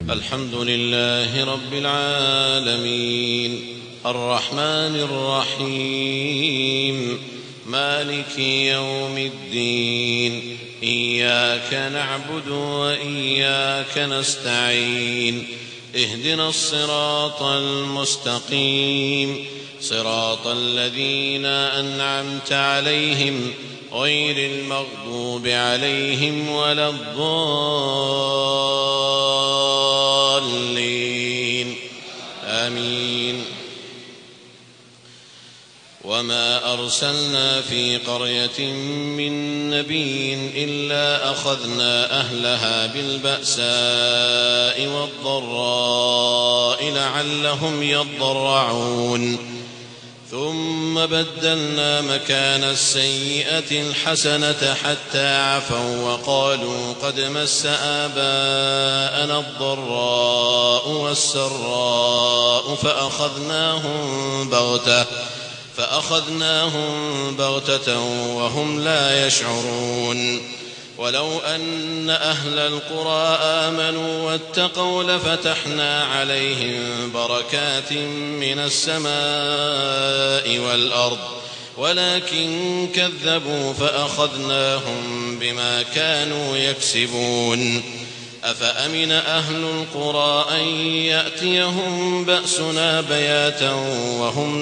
الحمد لله رب العالمين الرحمن الرحيم مالك يوم الدين إياك نعبد وإياك نستعين اهدنا الصراط المستقيم صراط الذين أنعمت عليهم غير المغضوب عليهم ولا الضالين آمين. وما أرسلنا في قرية من نبي إلا أخذنا أهلها بالبأساء والضراء لعلهم يضرعون ثم بدلنا مكان السيئة الحسنة حتى عفوا وقالوا قد مس آباءنا الضراء والسراء فأخذناهم بغتة وهم لا يشعرون. ولو أن أهل القرى آمنوا واتقوا لفتحنا عليهم بركات من السماء والأرض ولكن كذبوا فأخذناهم بما كانوا يكسبون. أفأمن أهل القرى أن يأتيهم بأسنا بياتا وهم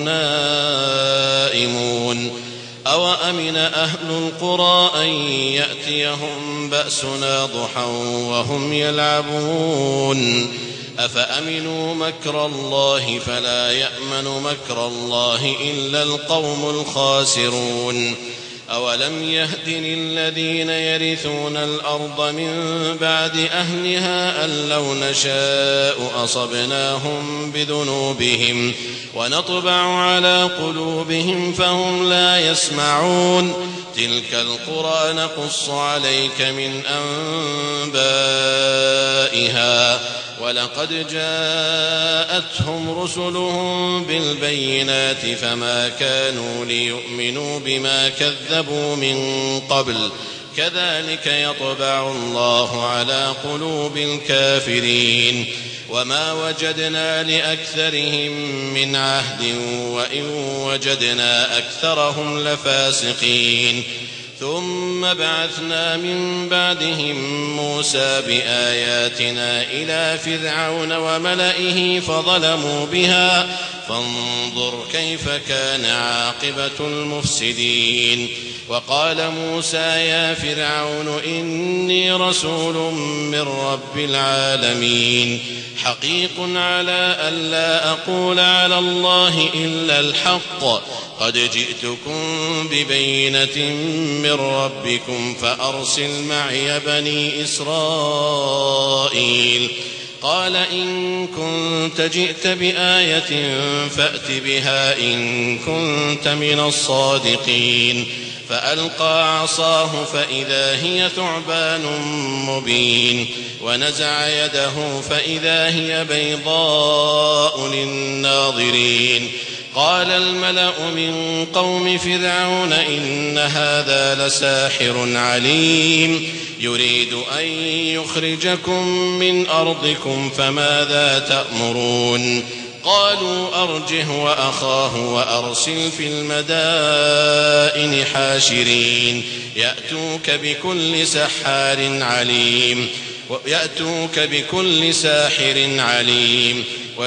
نائمون أوأمن أهل القرى أن يأتيهم بأسنا ضحى وهم يلعبون أفأمنوا مكر الله فلا يأمن مكر الله إلا القوم الخاسرون. أولم يهد للذين يرثون الأرض من بعد أهلها أن لو نشاء أصبناهم بذنوبهم ونطبع على قلوبهم فهم لا يسمعون. تلك القرى نقص عليك من أنبائها ولقد جاءتهم رسلهم بالبينات فما كانوا ليؤمنوا بما كذبوا من قبل كذلك يطبع الله على قلوب الكافرين. وما وجدنا لأكثرهم من عهد وإن وجدنا أكثرهم لفاسقين. ثم بعثنا من بعدهم موسى بآياتنا إلى فرعون وملئه فظلموا بها فانظر كيف كان عاقبة المفسدين. وقال موسى يا فرعون إني رسول من رب العالمين حقيق على ألا أقول على الله إلا الحق قد جئتكم ببينة من ربكم فأرسل معي بني إسرائيل. قال إن كنت جئت بآية فأت بها إن كنت من الصادقين. فألقى عصاه فإذا هي ثعبان مبين ونزع يده فإذا هي بيضاء للناظرين. قال الملأ من قوم فرعون إن هذا لساحر عليم يريد أن يخرجكم من أرضكم فماذا تأمرون. قالوا أرجه وأخاه وأرسل في المدائن حاشرين يأتوك بكل ساحر عليم.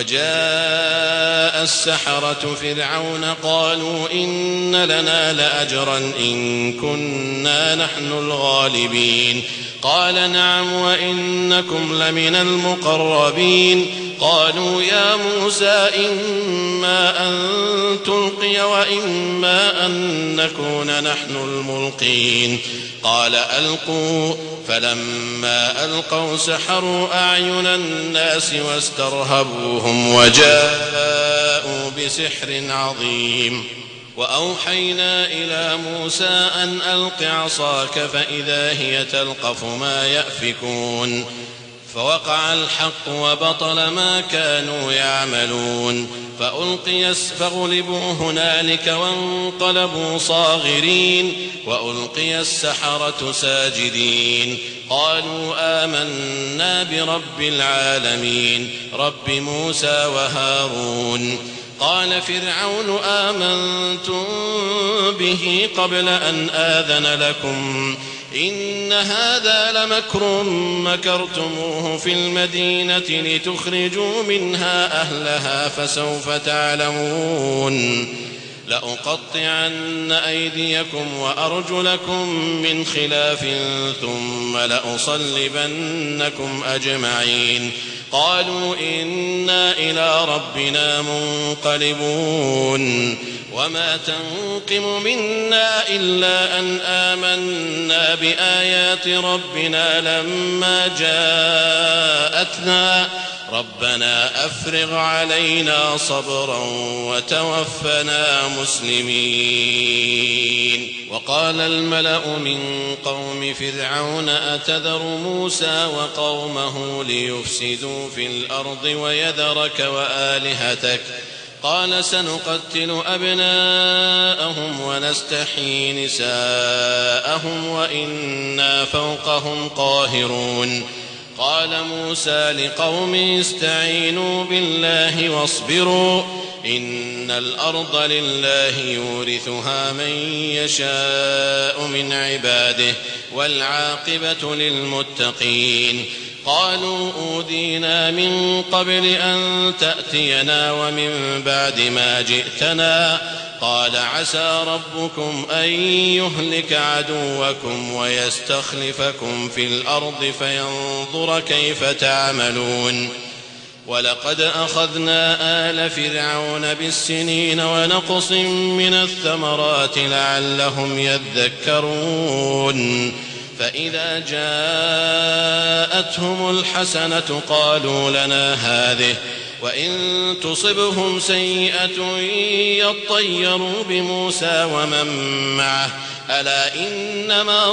وجاء السحرة فرعون قالوا إن لنا لأجرا إن كنا نحن الغالبين. قال نعم وإنكم لمن المقربين. قالوا يا موسى إما أن تلقي وإما أن نكون نحن الملقين. قال ألقوا فلما ألقوا سحروا أعين الناس واسترهبوهم وجاءوا بسحر عظيم. وأوحينا إلى موسى أن ألق عصاك فإذا هي تلقف ما يأفكون فوقع الحق وبطل ما كانوا يعملون فغلبوا هنالك وانقلبوا صاغرين وألقي السحرة ساجدين قالوا آمنا برب العالمين رب موسى وهارون قال فرعون آمنتم به قبل أن آذن لكم إن هذا لمكر مكرتموه في المدينة لتخرجوا منها أهلها فسوف تعلمون لأقطعن أيديكم وأرجلكم من خلاف ثم لأصلبنكم أجمعين قالوا إنا إلى ربنا منقلبون وما تنقم منا إلا أن آمنا بآيات ربنا لما جاءتنا ربنا أفرغ علينا صبرا وتوفنا مسلمين وقال الملأ من قوم فرعون أتذر موسى وقومه ليفسدوا في الأرض ويذرك وآلهتك قال سنقتل أبناءهم ونستحيي نساءهم وإنا فوقهم قاهرون قال موسى لقومه استعينوا بالله واصبروا إن الأرض لله يورثها من يشاء من عباده والعاقبة للمتقين قالوا أوذينا من قبل أن تأتينا ومن بعد ما جئتنا قال عسى ربكم أن يهلك عدوكم ويستخلفكم في الأرض فينظر كيف تعملون ولقد أخذنا آل فرعون بالسنين ونقص من الثمرات لعلهم يذكرون فإذا جاءتهم الحسنة قالوا لنا هذه وإن تصبهم سيئة يطيروا بموسى ومن معه ألا إنما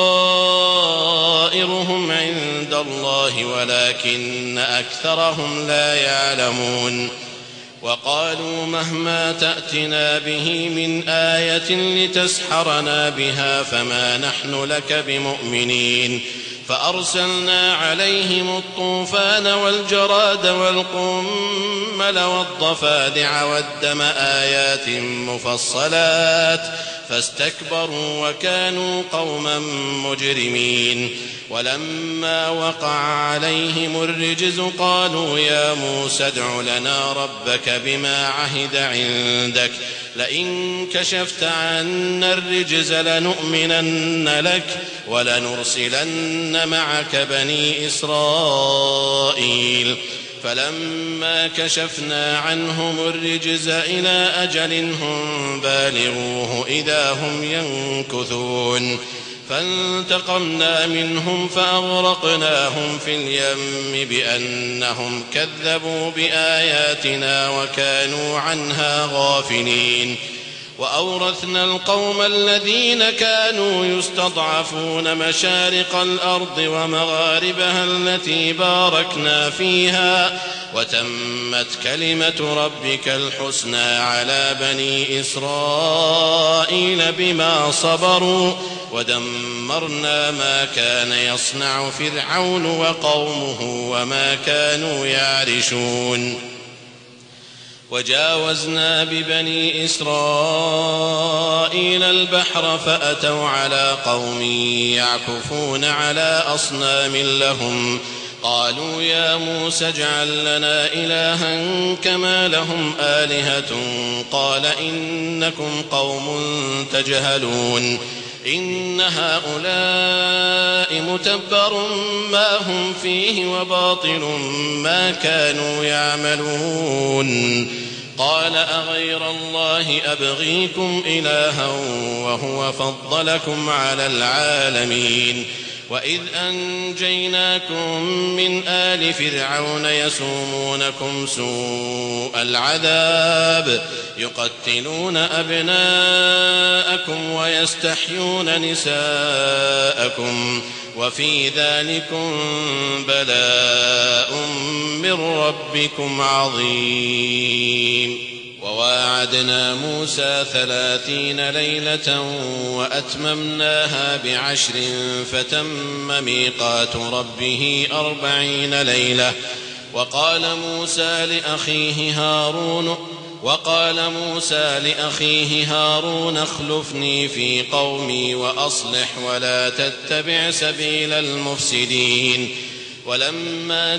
طائرهم عند الله ولكن أكثرهم لا يعلمون وقالوا مهما تأتنا به من آية لتسحرنا بها فما نحن لك بمؤمنين فأرسلنا عليهم الطوفان والجراد والقمل والضفادع والدم آيات مفصلات فاستكبروا وكانوا قوما مجرمين ولما وقع عليهم الرجز قالوا يا موسى ادع لنا ربك بما عهد عندك لئن كشفت عنا الرجز لنؤمنن لك ولنرسلن معك بني إسرائيل فلما كشفنا عنهم الرجز إلى أجل هم بالغوه إذا هم ينكثون فانتقمنا منهم فأغرقناهم في اليم بأنهم كذبوا بآياتنا وكانوا عنها غافلين وأورثنا القوم الذين كانوا يستضعفون مشارق الأرض ومغاربها التي باركنا فيها وتمت كلمة ربك الحسنى على بني إسرائيل بما صبروا ودمرنا ما كان يصنع فرعون وقومه وما كانوا يعرشون وجاوزنا ببني إسرائيل البحر فأتوا على قوم يعكفون على أصنام لهم قالوا يا موسى اجعل لنا إلها كما لهم آلهة قال إنكم قوم تجهلون إن هؤلاء متبر ما هم فيه وباطل ما كانوا يعملون قال أغير الله أبغيكم إلها وهو فضلكم على العالمين وإذ أنجيناكم من آل فرعون يسومونكم سوء العذاب يقتلون أبناءكم ويستحيون نساءكم وفي ذلكم بلاء من ربكم عظيم. وواعدنا موسى 30 ليلة وأتممناها ب10 فتم ميقات ربه 40 ليلة. وقال موسى لأخيه هارون اخلفني في قومي وأصلح ولا تتبع سبيل المفسدين. ولما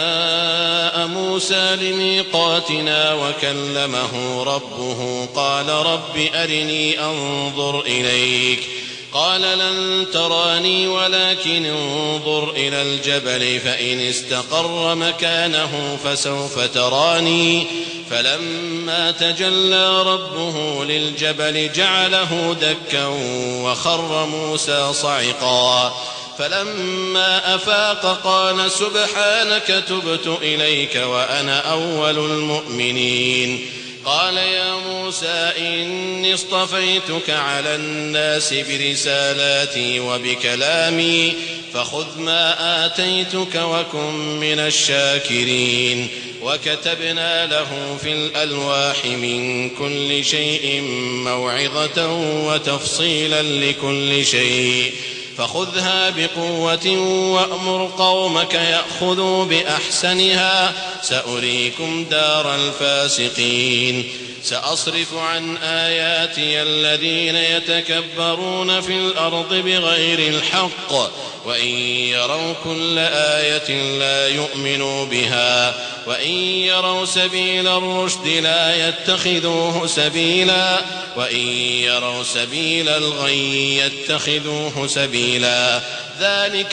جاء موسى لميقاتنا وكلمه ربه قال رب أرني أنظر إليك قال لن تراني ولكن انظر إلى الجبل فإن استقر مكانه فسوف تراني. فلما تجلى ربه للجبل جعله دكا وخر موسى صعقا. فلما أفاق قال سبحانك تبت إليك وأنا أول المؤمنين. قال يا موسى إني اصطفيتك على الناس برسالاتي وبكلامي فخذ ما آتيتك وكن من الشاكرين. وكتبنا له في الألواح من كل شيء موعظة وتفصيلا لكل شيء فخذها بقوة وأمر قومك يأخذوا بأحسنها سأريكم دار الفاسقين. سأصرف عن آياتي الذين يتكبرون في الأرض بغير الحق وإن يروا كل آية لا يؤمنوا بها وإن يروا سبيل الرشد لا يتخذوه سبيلا وإن يروا سبيل الغي يتخذوه سبيلا. ذلك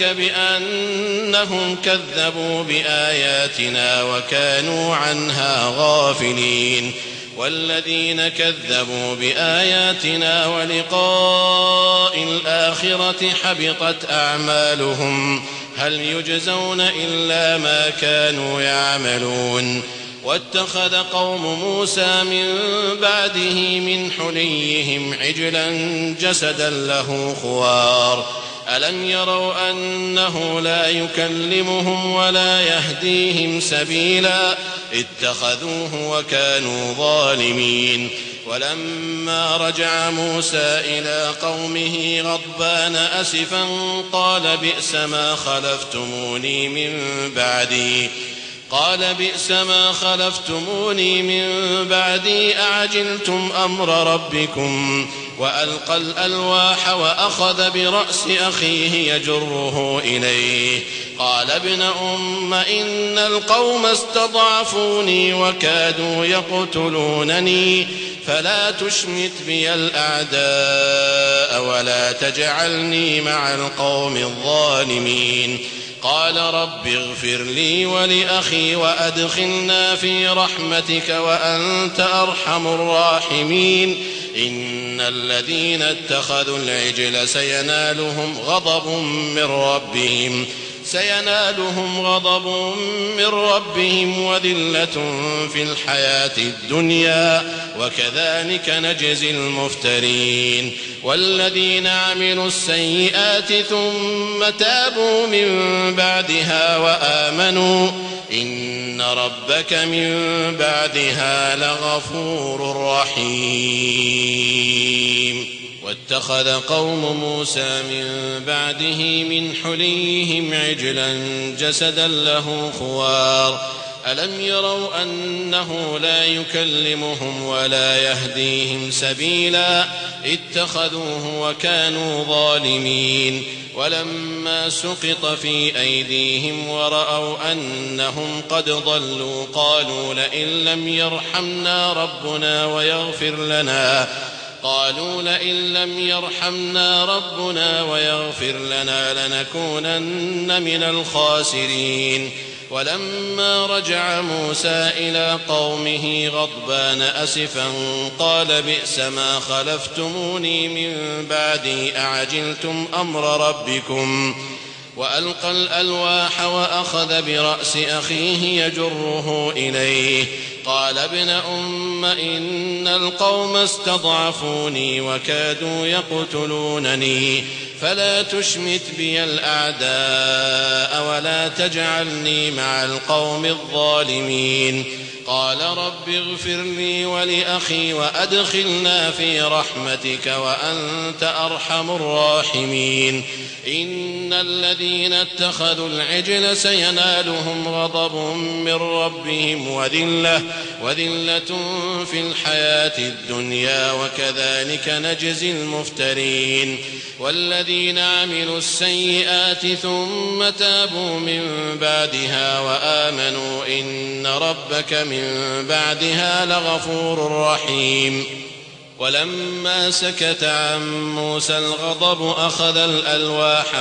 بأنهم كذبوا بآياتنا وكانوا عنها غافلين. والذين كذبوا بآياتنا ولقاء الآخرة حبطت أعمالهم هل يجزون إلا ما كانوا يعملون. واتخذ قوم موسى من بعده من حليهم عجلا جسدا له خوار ألم يروا أنه لا يكلمهم ولا يهديهم سبيلا اتخذوه وكانوا ظالمين. ولما رجع موسى إلى قومه غضبان أسفا قال بئس ما خلفتموني من بعدي أعجلتم أمر ربكم. وألقى الألواح وأخذ برأس أخيه يجره إليه قال ابن أم إن القوم استضعفوني وكادوا يقتلونني فلا تشمت بي الأعداء ولا تجعلني مع القوم الظالمين. قال رب اغفر لي ولأخي وأدخلنا في رحمتك وأنت أرحم الراحمين. إن الذين اتخذوا العجل سينالهم غضب من ربهم وذلة في الحياة الدنيا وكذلك نجزي المفترين. والذين عملوا السيئات ثم تابوا من بعدها وآمنوا إن ربك من بعدها لغفور رحيم. واتخذ قوم موسى من بعده من حليهم عجلا جسدا له خوار ألم يروا أنه لا يكلمهم ولا يهديهم سبيلا اتخذوه وكانوا ظالمين. ولما سقط في أيديهم ورأوا أنهم قد ضلوا قالوا لئن لم يرحمنا ربنا ويغفر لنا لنكونن من الخاسرين. ولما رجع موسى إلى قومه غضبان أسفا قال بئس ما خلفتموني من بعدي أعجلتم أمر ربكم. وألقى الألواح وأخذ برأس أخيه يجره إليه قال ابن أم إن القوم استضعفوني وكادوا يقتلونني فلا تشمت بي الأعداء ولا تجعلني مع القوم الظالمين. قال رب اغفر لي ولأخي وأدخلنا في رحمتك وأنت أرحم الراحمين. إن الذين اتخذوا العجل سينالهم غضب من ربهم وذلة في الحياة الدنيا وكذلك نجزي المفترين. والذين عملوا السيئات ثم تابوا من بعدها وآمنوا إن ربك من بعدها لغفور رحيم. ولما سكت عن موسى الغضب أخذ الألواح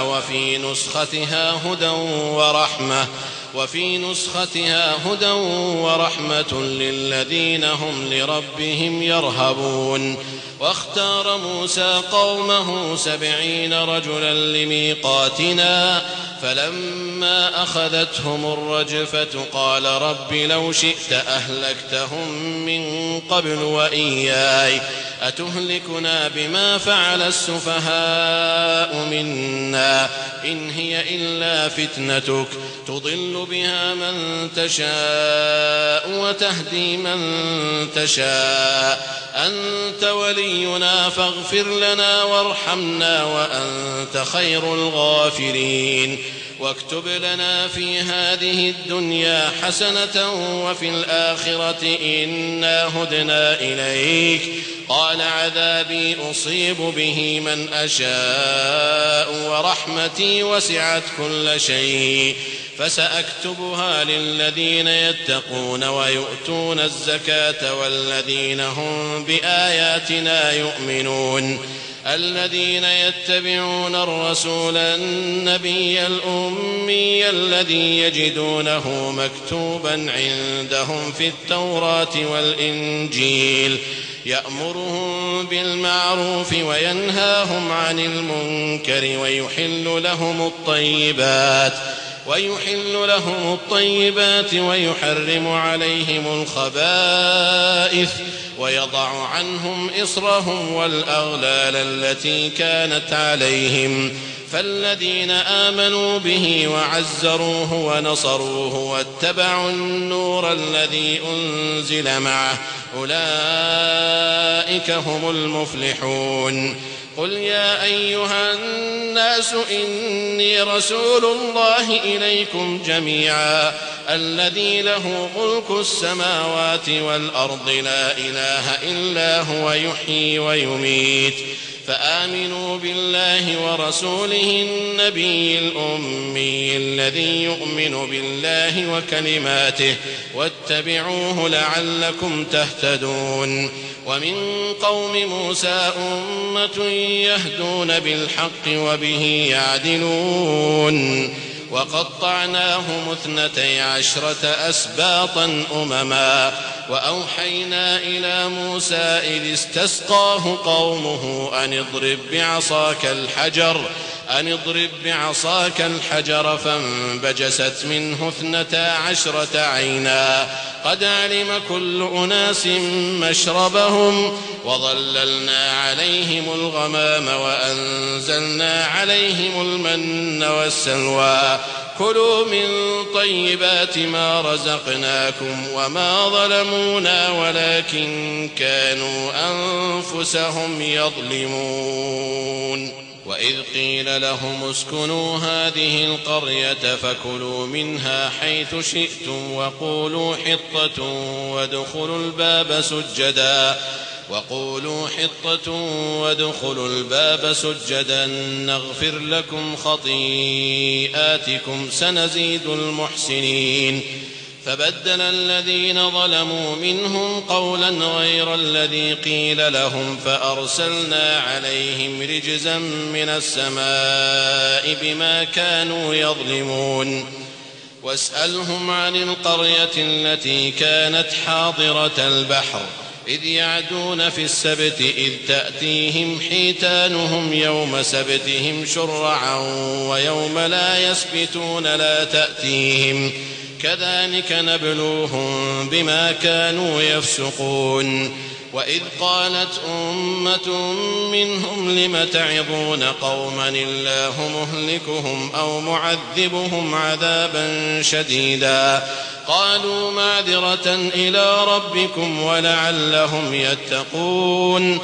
وفي نسختها هدى ورحمة للذين هم لربهم يرهبون. واختار موسى قومه 70 رجلا لميقاتنا فلما أخذتهم الرجفة قال رب لو شئت أهلكتهم من قبل وإياي أتهلكنا بما فعل السفهاء منا إن هي إلا فتنتك تضل بها من تشاء وتهدي من تشاء أنت ولينا فاغفر لنا وارحمنا وأنت خير الغافرين. واكتب لنا في هذه الدنيا حسنة وفي الآخرة إنا هدنا إليك. قال عذابي أصيب به من أشاء ورحمتي وسعت كل شيء فسأكتبها للذين يتقون ويؤتون الزكاة والذين هم بآياتنا يؤمنون. الذين يتبعون الرسول النبي الأمي الذي يجدونه مكتوبا عندهم في التوراة والإنجيل يأمرهم بالمعروف وينهاهم عن المنكر ويحل لهم الطيبات ويحرم عليهم الخبائث ويضع عنهم إصرهم والأغلال التي كانت عليهم. فالذين آمنوا به وعزروه ونصروه واتبعوا النور الذي أنزل معه أولئك هم المفلحون. قل يا أيها الناس إني رسول الله إليكم جميعا الذي له ملك السماوات والأرض لا إله إلا هو يحيي ويميت فآمنوا بالله ورسوله النبي الأمي الذي يؤمن بالله وكلماته واتبعوه لعلكم تهتدون. ومن قوم موسى أمة يهدون بالحق وبه يعدلون. وقطعناهم 12 أسباطا أمما وأوحينا إلى موسى إذ استسقاه قومه أن اضرب بعصاك الحجر فانبجست منه 12 عينا قد علم كل أناس مشربهم وظللنا عليهم الغمام وأنزلنا عليهم المن والسلوى كلوا من طيبات ما رزقناكم وما ظلمونا ولكن كانوا أنفسهم يظلمون. وإذ قيل لهم اسكنوا هذه القرية فكلوا منها حيث شئتم وقولوا حطة وادخلوا الباب سجدا نغفر لكم خطيئاتكم سنزيد المحسنين. فبدل الذين ظلموا منهم قولا غير الذي قيل لهم فأرسلنا عليهم رجزا من السماء بما كانوا يظلمون. واسألهم عن القرية التي كانت حاضرة البحر إذ يعدون في السبت إذ تأتيهم حيتانهم يوم سبتهم شرعا ويوم لا يسبتون لا تأتيهم كذلك نبلوهم بما كانوا يفسقون وإذ قالت أمة منهم لم تعظون قوما الله مهلكهم أو معذبهم عذابا شديدا قالوا معذرة إلى ربكم ولعلهم يتقون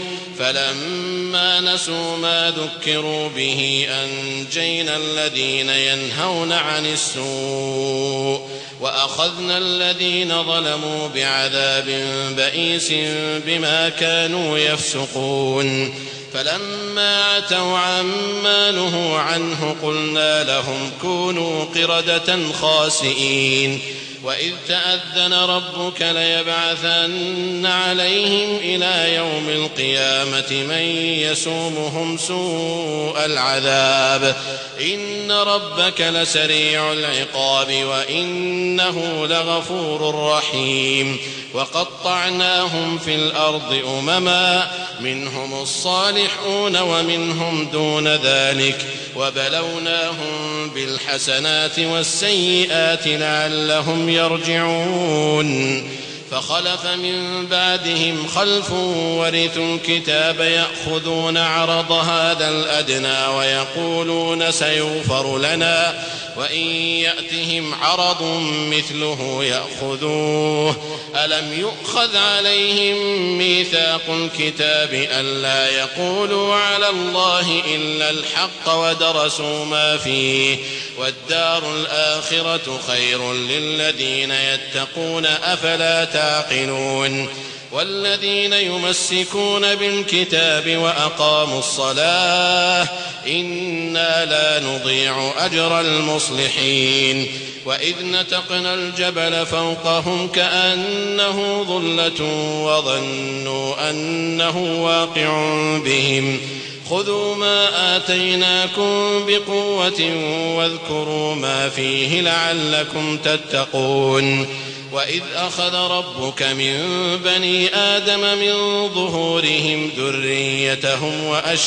فلما نسوا ما ذكروا به أنجينا الذين ينهون عن السوء وأخذنا الذين ظلموا بعذاب بئيس بما كانوا يفسقون فلما عتوا عما نهوا عنه قلنا لهم كونوا قردة خاسئين وإذ تأذن ربك ليبعثن عليهم إلى يوم القيامة من يسومهم سوء العذاب إن ربك لسريع العقاب وإنه لغفور رحيم وقطعناهم في الأرض أمما منهم الصالحون ومنهم دون ذلك وبلوناهم بالحسنات والسيئات لعلهم يرجعون فخلف من بعدهم خلف ورثوا الكتاب يأخذون عرض هذا الأدنى ويقولون سيغفر لنا وإن يأتهم عرض مثله يأخذوه ألم يؤخذ عليهم ميثاق الكتاب ألا يقولوا على الله إلا الحق ودرسوا ما فيه والدار الآخرة خير للذين يتقون أفلا تعقلون والذين يمسكون بالكتاب وأقاموا الصلاة إنا لا نضيع أجر المصلحين وإذ نتقنا الجبل فوقهم كأنه ظلة وظنوا أنه واقع بهم خذوا ما آتيناكم بقوة واذكروا ما فيه لعلكم تتقون وإذ أخذ ربك من بني آدم من ظهورهم ذريتهم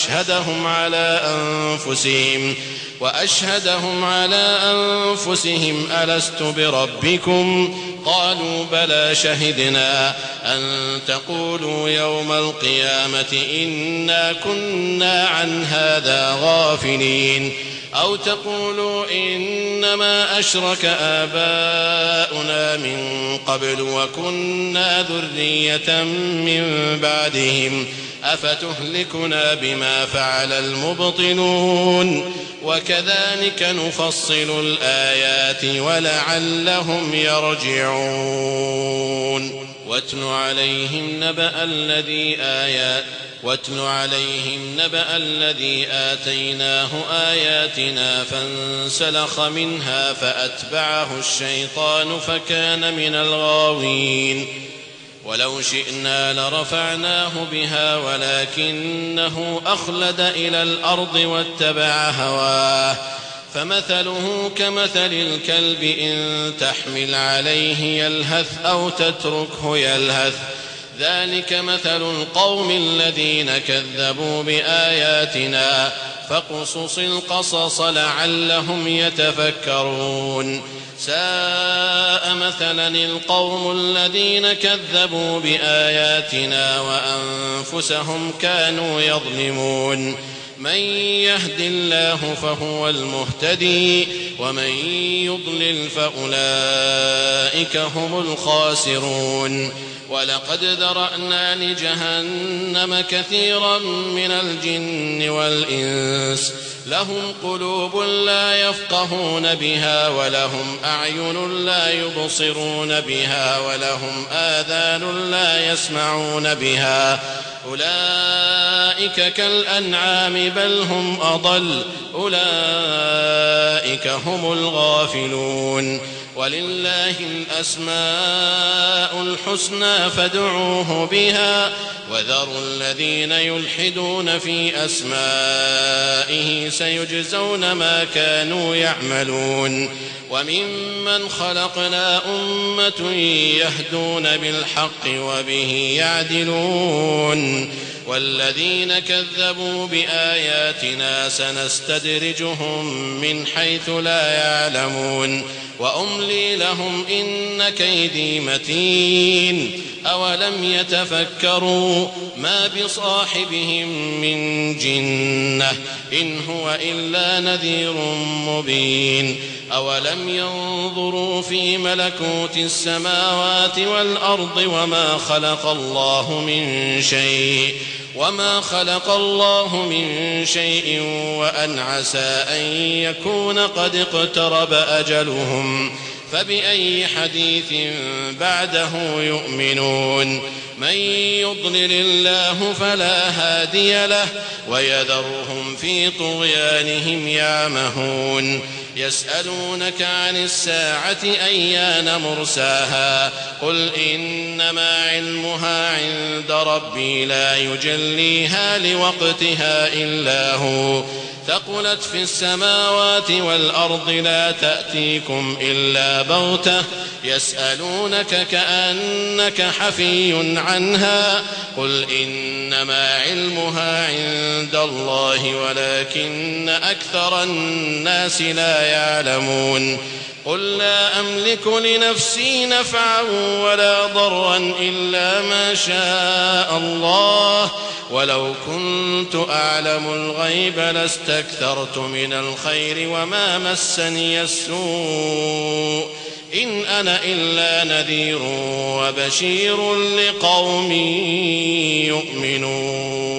وأشهدهم على أنفسهم ألست بربكم قالوا بلى شهدنا أن تقولوا يوم القيامة إنا كنا عن هذا غافلين أو تقولوا إنما أشرك آباؤنا من قبل وكنا ذرية من بعدهم أفتهلكنا بما فعل المبطلون وكذلك نفصل الآيات ولعلهم يرجعون واتل عليهم نبأ الذي آتيناه آياتنا فانسلخ منها فأتبعه الشيطان فكان من الغاوين ولو شئنا لرفعناه بها ولكنه أخلد إلى الأرض واتبع هواه فمثله كمثل الكلب إن تحمل عليه يلهث أو تتركه يلهث ذلك مثل القوم الذين كذبوا بآياتنا فاقصص القصص لعلهم يتفكرون ساء مثلا القوم الذين كذبوا بآياتنا وأنفسهم كانوا يظلمون من يهد الله فهو المهتدي ومن يضلل فأولئك هم الخاسرون ولقد ذرأنا لجهنم كثيرا من الجن والإنس لهم قلوب لا يفقهون بها ولهم أعين لا يبصرون بها ولهم آذان لا يسمعون بها أولئك كالأنعام بل هم أضل أولئك هم الغافلون ولله الأسماء الحسنى فادعوه بها وذروا الذين يلحدون في أسمائه سيجزون ما كانوا يعملون وممن خلقنا أمة يهدون بالحق وبه يعدلون والذين كذبوا بآياتنا سنستدرجهم من حيث لا يعلمون وأملي لهم إن كيدي متين أولم يتفكروا ما بصاحبهم من جنة إن هو إلا نذير مبين أولم ينظروا في ملكوت السماوات والأرض وما خلق الله من شيء وأن عسى أن يكون قد اقترب أجلهم فبأي حديث بعده يؤمنون من يضلل الله فلا هادي له ويذرهم في طغيانهم يعمهون يسألونك عن الساعة أيان مرساها قل إنما علمها عند ربي لا يجليها لوقتها إلا هو ثقلت في السماوات والأرض لا تأتيكم إلا بغتة يسألونك كأنك حفي عنها قل إنما علمها عند الله ولكن أكثر الناس لا يعلمون قل لا أملك لنفسي نفعا ولا ضرا إلا ما شاء الله ولو كنت أعلم الغيب لاستكثرت من الخير وما مسني السوء إن أنا إلا نذير وبشير لقوم يؤمنون.